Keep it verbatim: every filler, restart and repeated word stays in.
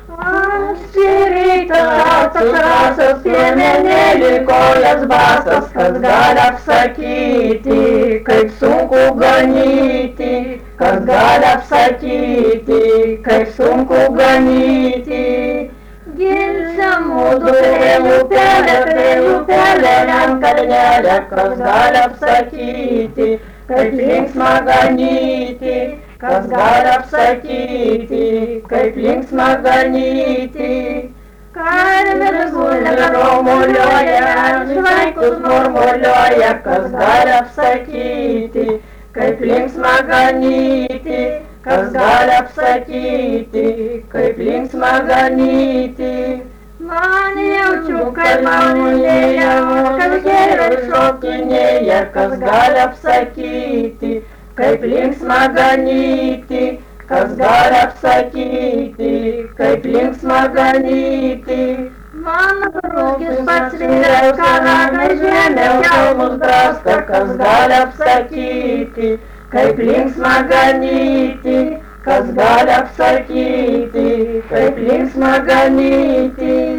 Anksti rytą atsitrasas piemenėlį kojas basas, kas gali apsakyti, kaip sunku ganyti, kas gali apsakyti, kaip sunku ganyti. Gilsiam mūdu prie upelė, prie upelė, renka kalnelė, kas gali apsakyti, kaip linksma ganyti. Kas gali apsakyti, kaip linksma ganyti. Karvelis guli romuliuoja, žvaikus murmuliuoja, kas gali apsakyti, kaip linksma ganyti. Kas gali apsakyti, kaip linksma ganyti. Man jaučiu, kad maunėja, kad geriau šokinėja, kas gali apsakyti, kaip linksma ganyti, kas gali apsakyti, kaip linksma ganyti. Mano rūkis pats vyras, karagą žemė, kelmus draska, kas gali apsakyti, kaip linksma ganyti, kas gali apsakyti, kaip linksma ganyti.